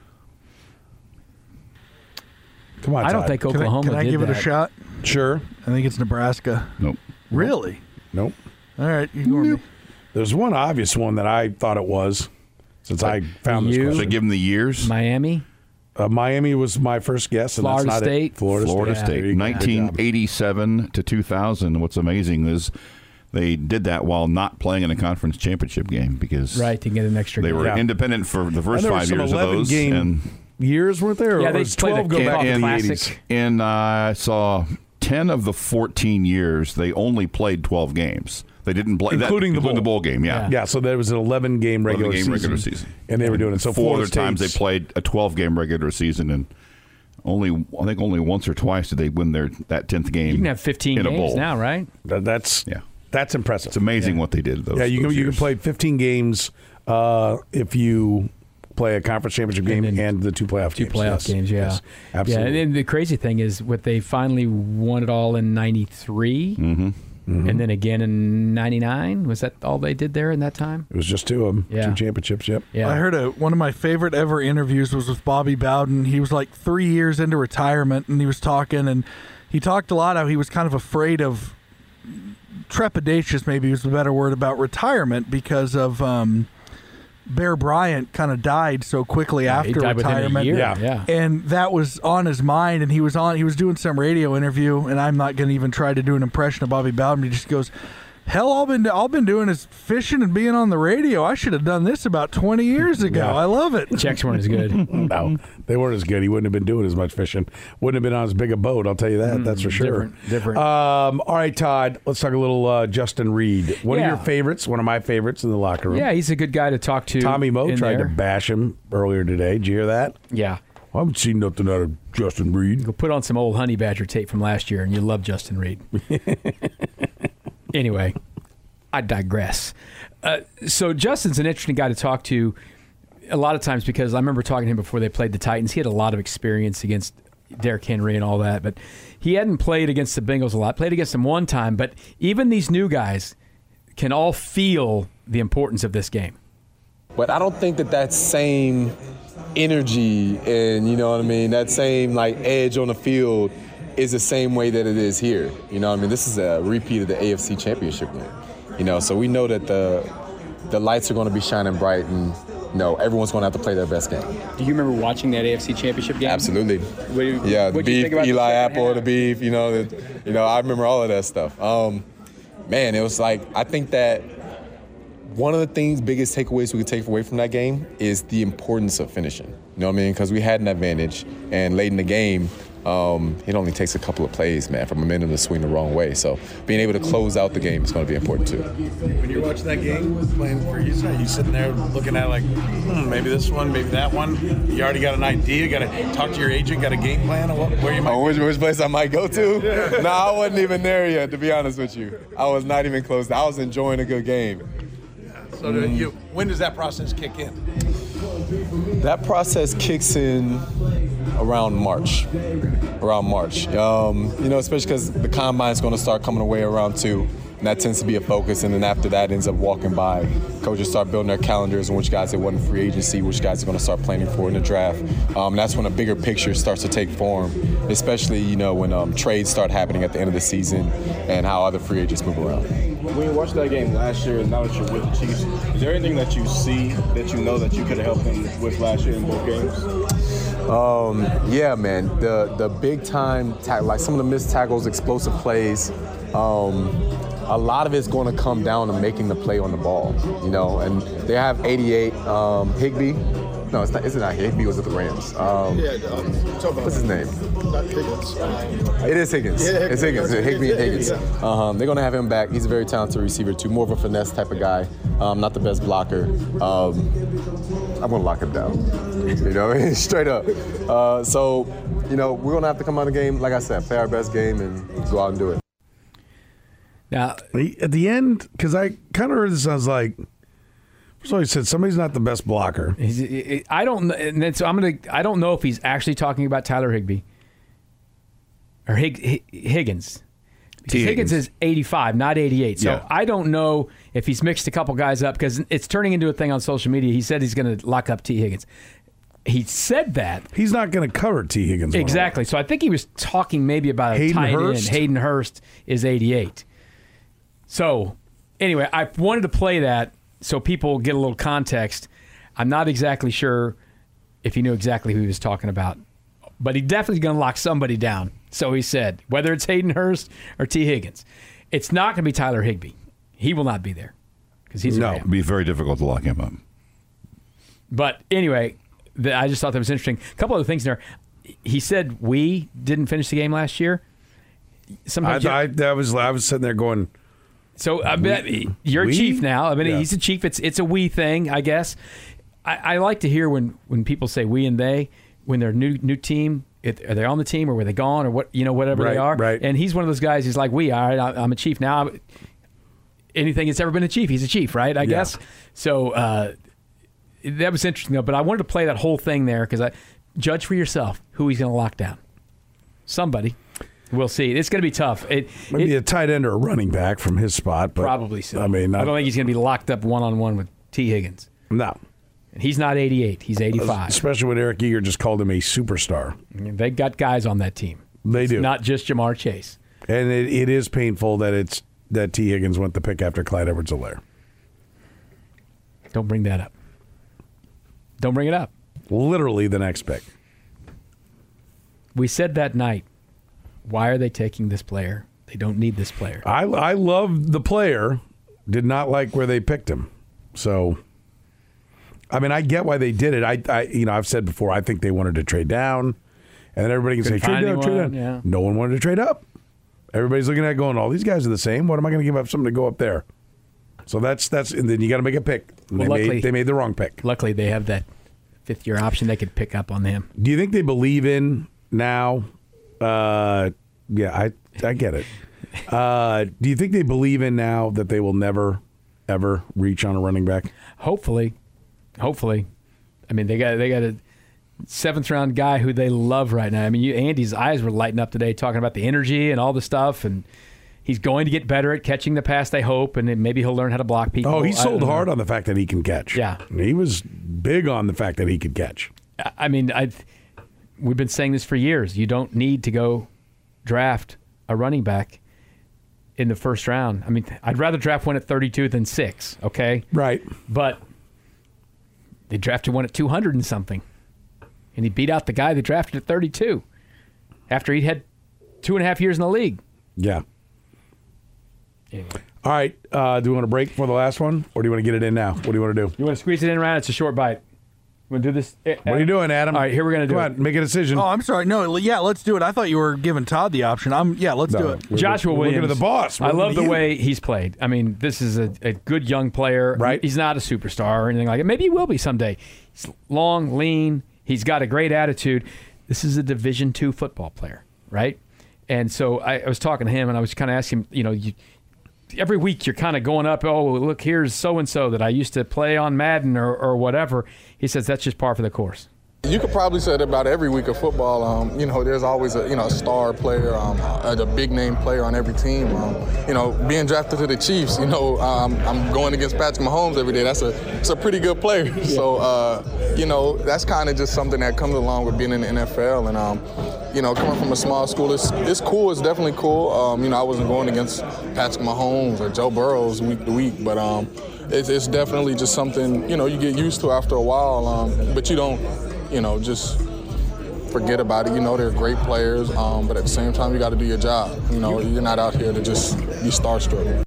Come on, I don't Todd. think Can I, Oklahoma can I did give it a that. shot? Sure. I think it's Nebraska. Nope. Really? Nope. All right, ignore me. There's one obvious one that I thought it was since I found this You- Should I question. give them the years? Miami? Uh, Miami was my first guess. And Florida that's not State? It. Florida, Florida State. State, There you go. Good nineteen job. eighty-seven to two thousand. What's amazing is they did that while not playing in a conference championship game because Right, to get an extra they game. were Yeah. independent for the And first there were five some years of eleven those. game and years, weren't there? Yeah, Or they was played twelve the go back kickoff in the classic. eighties. in uh, I saw ten of the fourteen years they only played twelve games. They didn't play Including that, the including bowl. the bowl game. Yeah, Yeah, so there was an eleven game regular, eleven game season, regular season, and they were doing it. So four Florida other times they State's- played a twelve game regular season, and only I think only once or twice did they win their that tenth game. You can have fifteen in a games bowl. now, right? That, that's Yeah. that's impressive. It's amazing what they did. Those, yeah, you can those you can years. play fifteen games uh, if you play a conference championship game And and, then the two playoff Two games. playoff Yes. games, yeah. Yes, absolutely. Yeah, and then the crazy thing is, what they finally won it all in ninety-three, Mm-hmm. Mm-hmm. and then again in ninety-nine. Was that all they did there in that time? It was just two of them, Yeah. two championships. Yep. Yeah, I heard a, one of my favorite ever interviews was with Bobby Bowden. He was like three years into retirement, and he was talking, and he talked a lot how he was kind of afraid of, trepidatious maybe was the better word, about retirement because of um, Bear Bryant kind of died so quickly Yeah, he after died within a retirement. year, Yeah. yeah. And that was on his mind, and he was on. He was doing some radio interview, and I'm not going to even try to do an impression of Bobby Bowden. He just goes, "Hell, all been all been doing is fishing and being on the radio. I should have done this about twenty years ago. Yeah. I love it." Checks weren't as good. No, they weren't as good. He wouldn't have been doing as much fishing. Wouldn't have been on as big a boat. I'll tell you that. That's for sure. different, different. Um, all right, Todd. Let's talk a little uh, Justin Reed. One Yeah. of your favorites. One of my favorites in the locker room. Yeah, he's a good guy to talk to. Tommy Moe in tried there. to bash him earlier today. Did you hear that? Yeah. I haven't seen nothing out of Justin Reed. Go put on some old Honey Badger tape from last year, and you love Justin Reed. Anyway, I digress. Uh, so Justin's an interesting guy to talk to a lot of times because I remember talking to him before they played the Titans. He had a lot of experience against Derrick Henry and all that, but he hadn't played against the Bengals a lot. Played against them one time, but even these new guys can all feel the importance of this game. But I don't think that that same energy and, you know what I mean, that same, like, edge on the field is the same way that it is here. You know what I mean? This is a repeat of the A F C Championship game. You know, so we know that the the lights are going to be shining bright, and no, everyone's going to have to play their best game. Do you remember watching that A F C Championship game? Absolutely. What do you- yeah, the what'd you beef, think about the Eli second Apple, half? the beef, you know, the, you know, I remember all of that stuff. Um, man, it was like, I think that one of the things, biggest takeaways we could take away from that game is the importance of finishing. You know what I mean? Because we had an advantage, and late in the game, um, it only takes a couple of plays, man, for momentum to swing the wrong way. So being able to close out the game is going to be important too. When you're watching that game, playing for Houston, are you sitting there looking at it like, hmm, maybe this one, maybe that one? You already got an idea? Got to talk to your agent? Got a game plan on what, where you might? Oh, which, which place I might go to? No, I wasn't even there yet, to be honest with you. I was not even close. I was enjoying a good game. So do you, when does that process kick in? That process kicks in around March. Around March. Um, you know, especially because the combine is going to start coming away around two. And that tends to be a focus. And then after that ends up walking by. Coaches start building their calendars on which guys they want in free agency, which guys are going to start planning for in the draft. Um, that's when a bigger picture starts to take form, especially, you know, when um, trades start happening at the end of the season and how other free agents move around. When you watched that game last year and now that you're with the Chiefs, is there anything that you see that you know that you could have helped them with last year in both games? Um, yeah, man. The the big time, ta- like some of the missed tackles, explosive plays, um, a lot of it's going to come down to making the play on the ball, you know. And they have eighty-eight, um, Higbee. No, it's not. Is it not Higbee? Or was it the Rams? Um, Yeah, um, what's his name? Not Higgins. It is Higgins. Yeah, Higgins. It's Higgins. Yeah, Higbee and yeah, Higgins. yeah. Uh-huh. They're going to have him back. He's a very talented receiver, too. More of a finesse type of guy. Um, not the best blocker. Um, I'm going to lock him down. You know, straight up. Uh, so, you know, we're going to have to come out of the game, like I said, play our best game and go out and do it. Now, at the end, because I kind of heard this, I was like, so he said somebody's not the best blocker. He's, I don't. And then, so I'm gonna. I don't know if he's actually talking about Tyler Higbee or Hig, Higgins. Because Higgins is eighty-five, not eighty-eight. So Yeah. I don't know if he's mixed a couple guys up because it's turning into a thing on social media. He said he's going to lock up T. Higgins. He said that. He's not going to cover T. Higgins. Exactly. So I think he was talking maybe about a Hayden tight Hurst? end. Hayden Hurst is eighty-eight. So anyway, I wanted to play that so people get a little context. I'm not exactly sure if he knew exactly who he was talking about, but he definitely going to lock somebody down. So he said, whether it's Hayden Hurst or T. Higgins, it's not going to be Tyler Higbee. He will not be there because he's a no, Ram. it'd be very difficult to lock him up. But anyway, the, I just thought that was interesting. A couple other things there. He said we didn't finish the game last year. Sometimes I, I, that was, I was sitting there going, So I mean, you're a we? chief now. I mean, Yeah. he's a chief. It's it's a we thing, I guess. I, I like to hear when, when people say we and they when they're new new team. It, are they on the team or were they gone or what? You know, whatever Right, they are. right. And he's one of those guys. He's like we. All right, I, I'm a chief now. Anything that's ever been a chief, he's a chief, right? I Yeah. guess. So uh, that was interesting though. But I wanted to play that whole thing there because I judge for yourself who he's going to lock down. Somebody. We'll see. It's going to be tough. It, maybe it, a tight end or a running back from his spot. But Probably so. I mean, I don't think he's going to be locked up one on one with T. Higgins. No. And he's not eighty-eight. He's eighty-five. Especially when Eric Eager just called him a superstar. They got guys on that team. They It's do. not just Jamar Chase. And it, it is painful that it's that T. Higgins went the pick after Clyde Edwards-Helaire. Don't bring that up. Don't bring it up. Literally the next pick. We said that night, why are they taking this player? They don't need this player. I I love the player. Did not like where they picked him. So, I mean, I get why they did it. I, I you know, I've said before, I think they wanted to trade down, and then everybody can Couldn't say trade find down, trade anyone, down. yeah. No one wanted to trade up. Everybody's looking at it going, all these guys are the same. What am I going to give up something to go up there? So that's that's, and then you got to make a pick. And Well, they luckily- made they made the wrong pick. Luckily, they have that fifth year option they could pick up on him. Do you think they believe in now? Uh, yeah, I I get it. Uh, do you think they believe in now that they will never ever reach on a running back? Hopefully, hopefully. I mean, they got they got a seventh round guy who they love right now. I mean, you, Andy's eyes were lighting up today talking about the energy and all the stuff, and he's going to get better at catching the pass. They hope, and then maybe he'll learn how to block people. Oh, he I sold don't know. hard on the fact that he can catch. Yeah. He was big on the fact that he could catch. I- I mean, I we've been saying this for years. You don't need to go draft a running back in the first round. I mean, I'd rather draft one at thirty-two than six, okay? Right. But They drafted one at two hundred and something. And he beat out the guy they drafted at thirty-two after he'd had two and a half years in the league. Yeah. Anyway. All right. Uh, do we want to break for the last one, or do you want to get it in now? What do you want to do? You want to squeeze it in around? It's a short bite. You want to do this? What are you doing, Adam? All right, here we're going to do Come it. on, make a decision. Oh, I'm sorry. No, yeah, let's do it. I thought you were giving Todd the option. I'm yeah, let's No, do it. we're- Joshua we're Williams. looking at the boss. We're I looking love at the you. way he's played. I mean, this is a, a good young player. Right. He's not a superstar or anything like it. Maybe he will be someday. He's long, lean. He's got a great attitude. This is a Division two football player, right? And so I, I was talking to him, and I was kind of asking him, you know, you, every week you're kind of going up, oh, look, here's so-and-so that I used to play on Madden or, or whatever. He says that's just par for the course. You could probably say that about every week of football. Um, you know, there's always a you know a star player, um, a, a big name player on every team. Um, you know, being drafted to the Chiefs, you know, um, I'm going against Patrick Mahomes every day. That's a it's a pretty good player. Yeah. So uh, you know, that's kind of just something that comes along with being in the N F L. And um, you know, coming from a small school, it's it's cool. It's definitely cool. Um, you know, I wasn't going against Patrick Mahomes or Joe Burrows week to week, but um, it's, it's definitely just something you know you get used to after a while. Um, but you don't. You know, just forget about it. You know, they're great players, um, but at the same time, you got to do your job. You know, you're not out here to just be starstruck.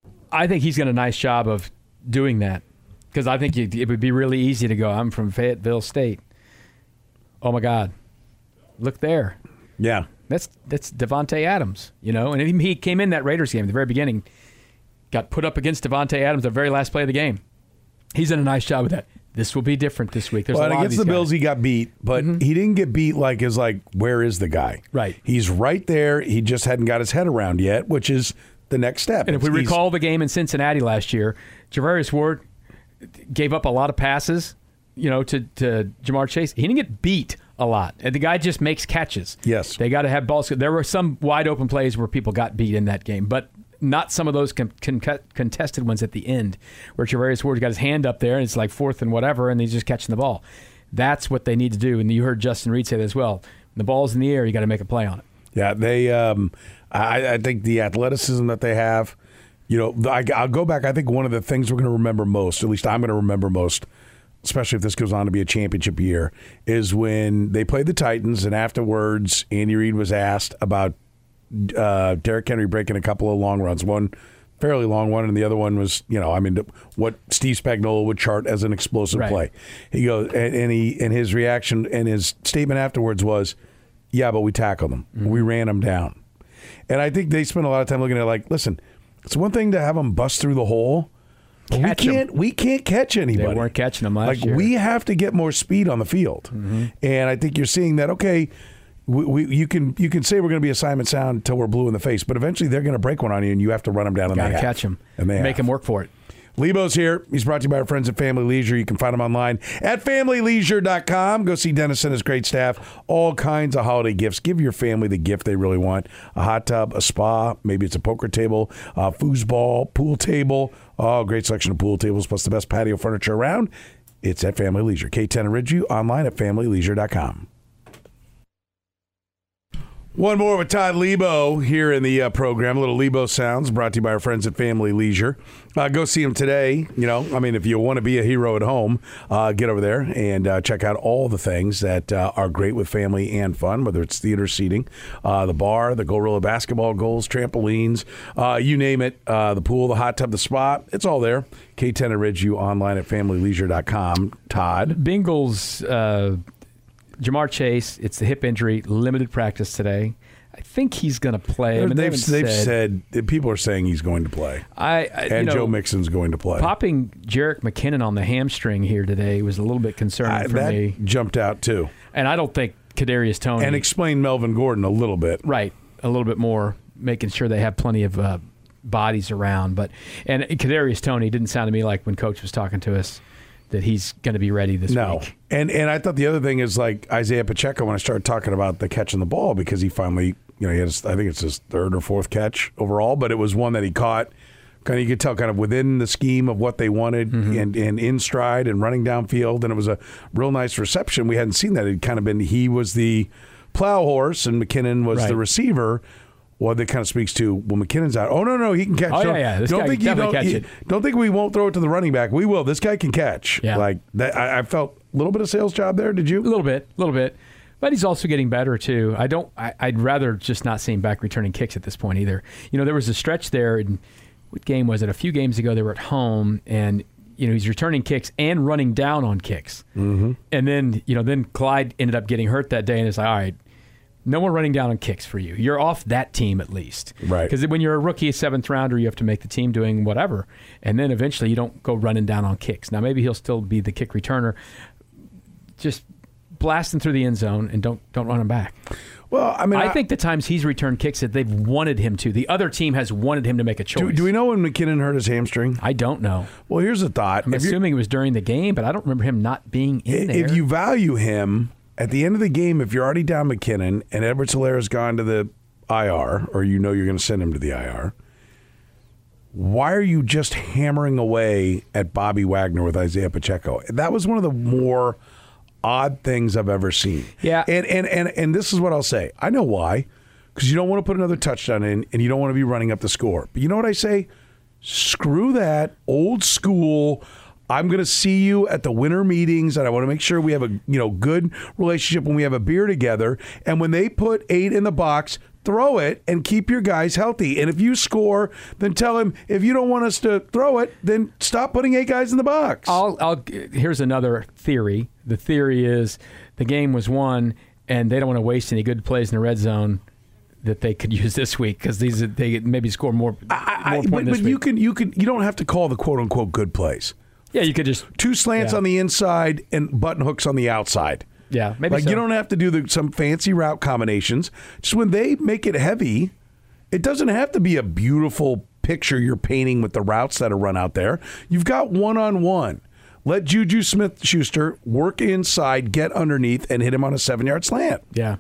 I think he's done a nice job of doing that because I think it would be really easy to go, I'm from Fayetteville State. Oh, my God. Look there. Yeah. That's that's Devontae Adams, you know, and he came in that Raiders game at the very beginning, got put up against Devontae Adams the very last play of the game. He's done a nice job with that. This will be different this week. There's well, a lot against of the these Bills, guys. he got beat, but Mm-hmm. he didn't get beat like is like where is the guy? Right. He's right there. He just hadn't got his head around yet, which is the next step. And if we He's- recall the game in Cincinnati last year, Javarius Ward gave up a lot of passes, you know, to, to Jamar Chase. He didn't get beat a lot. And the guy just makes catches. Yes. They got to have balls. There were some wide open plays where people got beat in that game, but not some of those con- con- contested ones at the end where Javarius Ward got his hand up there and it's like fourth and whatever, and he's just catching the ball. That's what they need to do. And you heard Justin Reed say that as well. When the ball's in the air, you got to make a play on it. Yeah, they. Um, I, I think the athleticism that they have. You know, I, I'll go back. I think one of the things we're going to remember most, at least I'm going to remember most, especially if this goes on to be a championship year, is when they played the Titans, and afterwards, Andy Reid was asked about uh, Derrick Henry breaking a couple of long runs. One fairly long one, and the other one was, you know, I mean, what Steve Spagnuolo would chart as an explosive Right. play. He goes, and, and he and his reaction and his statement afterwards was, "Yeah, but we tackled them. Mm-hmm. We ran them down." And I think they spent a lot of time looking at it like, listen, it's one thing to have them bust through the hole. But we Catch 'em. can't. We can't catch anybody. They weren't catching them last like, year. we have to get more speed on the field, Mm-hmm. and I think you're seeing that. Okay, we, we you can you can say we're going to be assignment sound until we're blue in the face, but eventually they're going to break one on you, and you have to run them down. And Got they to have. catch them. and they Make have. them work for it. Lebo's here. He's brought to you by our friends at Family Leisure. You can find him online at family leisure dot com. Go see Dennis and his great staff. All kinds of holiday gifts. Give your family the gift they really want. A hot tub, a spa, maybe it's a poker table, a foosball, pool table. Oh, great selection of pool tables, plus the best patio furniture around. It's at Family Leisure. K ten and Ridgeview, online at family leisure dot com. One more with Todd Lebo here in the uh, program. A little Lebo Sounds brought to you by our friends at Family Leisure. Uh, go see him today. You know, I mean, if you want to be a hero at home, uh, get over there and uh, check out all the things that uh, are great with family and fun, whether it's theater seating, uh, the bar, the Gorilla basketball goals, trampolines, uh, you name it, uh, the pool, the hot tub, the spa. It's all there. K ten and Ridgeview, online at family leisure dot com. Todd? Bengals, uh, Jamar Chase, it's the hip injury, limited practice today. I think he's going to play. I mean, they they've haven't they've said, said, people are saying he's going to play. I, I And you know, Joe Mixon's going to play. Popping Jerick McKinnon on the hamstring here today was a little bit concerning I, for that me. jumped out too. And I don't think Kadarius Toney. And explain Melvin Gordon a little bit. Right, a little bit more, making sure they have plenty of uh, bodies around. But and Kadarius Toney didn't sound to me like when Coach was talking to us that he's going to be ready this No. week. And and I thought the other thing is like Isaiah Pacheco when I started talking about the catching the ball because he finally, you know, he had his, I think it's his third or fourth catch overall, but it was one that he caught. Kind of you could tell kind of within the scheme of what they wanted Mm-hmm. and, and in stride and running downfield, and it was a real nice reception. We hadn't seen that. It had kind of been he was the plow horse and McKinnon was Right. the receiver. Well, that kind of speaks to, well, McKinnon's out. Oh, no, no, he can catch. Oh, don't, yeah, yeah. This don't guy think can you definitely don't, catch you- it. Don't think we won't throw it to the running back. We will. This guy can catch. Yeah. Like that. I, I felt a little bit of sales job there. Did you? A little bit, a little bit. But he's also getting better, too. I don't. I, I'd rather just not see him back returning kicks at this point either. You know, there was a stretch there, and what game was it? A few games ago, they were at home, and, you know, he's returning kicks and running down on kicks. Mm-hmm. And then, you know, then Clyde ended up getting hurt that day, and it's like, all right, no more running down on kicks for you. You're off that team at least. Right. Because when you're a rookie, seventh rounder, you have to make the team doing whatever. And then eventually you don't go running down on kicks. Now, maybe he'll still be the kick returner. Just blast him through the end zone and don't don't run him back. Well, I mean, I, I think the times he's returned kicks that they've wanted him to, the other team has wanted him to make a choice. Do, do we know when McKinnon hurt his hamstring? I don't know. Well, here's a thought. I'm If you're- assuming it was during the game, but I don't remember him not being in there. If you value him, at the end of the game, if you're already down McKinnon and Edwards-Hilaire's gone to the I R, or you know you're going to send him to the I R, why are you just hammering away at Bobby Wagner with Isaiah Pacheco? That was one of the more odd things I've ever seen. Yeah. And and and, and this is what I'll say. I know why. Because you don't want to put another touchdown in, and you don't want to be running up the score. But you know what I say? Screw that. Old school. I'm going to see you at the winter meetings, and I want to make sure we have a you know good relationship when we have a beer together. And when they put eight in the box, throw it and keep your guys healthy. And if you score, then tell him, if you don't want us to throw it, then stop putting eight guys in the box. I'll, I'll, here's another theory. The theory is the game was won, and they don't want to waste any good plays in the red zone that they could use this week because these they maybe score more, I, more I, point but this but week. you can you can you don't have to call the quote unquote good plays. Yeah, you could just two slants yeah. on the inside and button hooks on the outside. Yeah, maybe like so. you don't have to do the, some fancy route combinations. Just when they make it heavy, it doesn't have to be a beautiful picture you're painting with the routes that are run out there. You've got one on one. Let Juju Smith-Schuster work inside, get underneath, and hit him on a seven-yard slant. Yeah.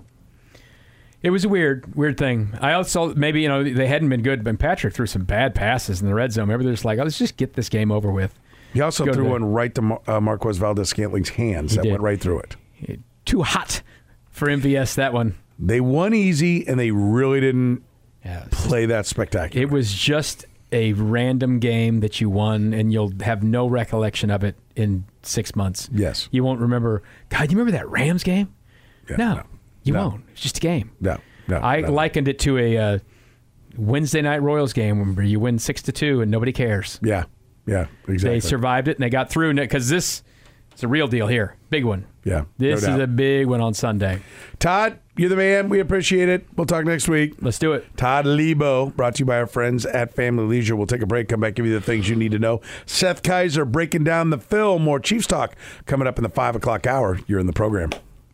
It was a weird, weird thing. I also, maybe, you know, they hadn't been good, but Patrick threw some bad passes in the red zone. Remember, they're just like, oh, let's just get this game over with. He also Go threw to the- one right to Mar- uh, Marquez Valdez-Scantling's hands. He That did. went right through it. Too hot for M V S, that one. They won easy, and they really didn't Yeah, play that spectacular. It was just a random game that you won, and you'll have no recollection of it in six months. Yes. You won't remember, God, you remember that Rams game? Yeah, no, no, you no. won't. It's just a game. No, no. I no. likened it to a uh, Wednesday night Royals game where you win six to two and nobody cares. Yeah, yeah, exactly. They survived it and they got through because this it's a real deal here, big one. Yeah, This no is doubt. a big one on Sunday. Todd, you're the man. We appreciate it. We'll talk next week. Let's do it. Todd Lebo, brought to you by our friends at Family Leisure. We'll take a break, come back, give you the things you need to know. Seth Kaiser breaking down the film. More Chiefs talk coming up in the five o'clock hour. You're in the program.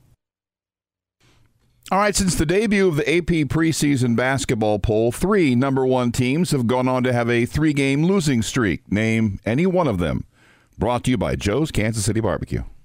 All right, since the debut of the A P preseason basketball poll, three number one teams have gone on to have a three-game losing streak. Name any one of them. Brought to you by Joe's Kansas City Barbecue.